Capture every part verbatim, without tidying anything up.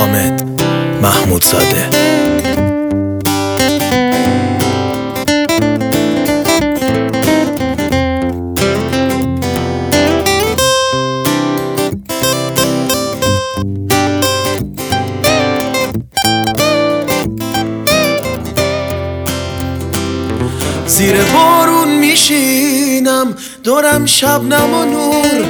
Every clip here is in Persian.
حامد محمودزاده. زیر بارون میشینم دورم شبنم و نور،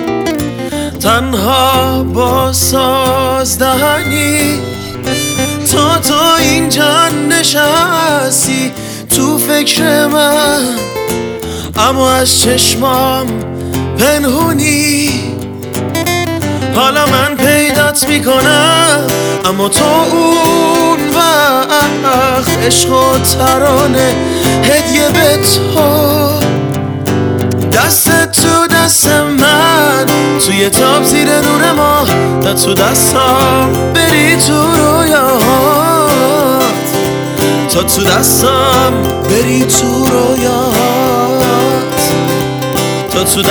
تنها با سازدهنی تا تو اینجا نشستی تو فکر من، اما از چشمام پنهونی. حالا من پیدات میکنم اما تو اون وقت عشق و ترانه هدیه به تو، دست تو دست من توی تاب زیر نور ماه، تا تو دستام بری تو رویات، تا تو دستام بری تو رویات، تا تو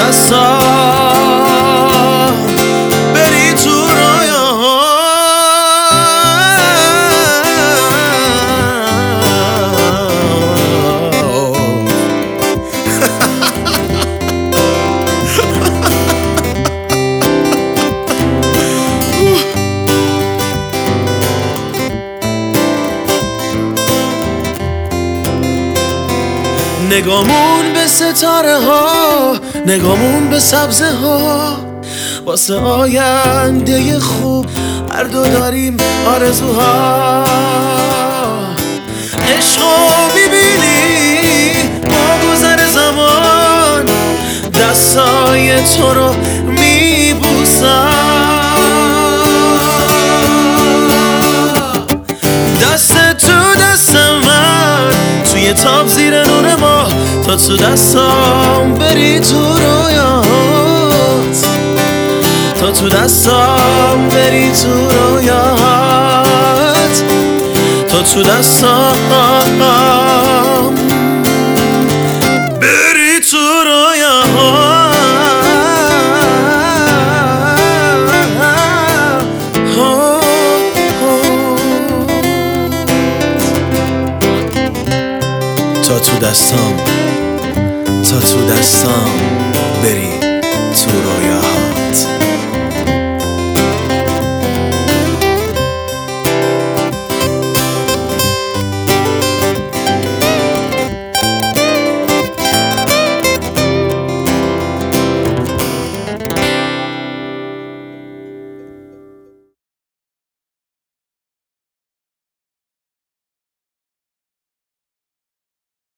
دستام بری تو رویات. نگامون به ستاره ها، نگامون به سبزه ها، واسه آینده خوب هر دو داریم آرزوها. عشقو میبینی با گذر زمان، دستای تو رو میبوسم، دست تو دست من توی تاب زیر نور ماه، تا تو دستام بری تو رویات، تا تو دستام بری تو رویات، تا تو دستام بری تو رویات. تا تو دستام، تا تو دستام بری تو رویا.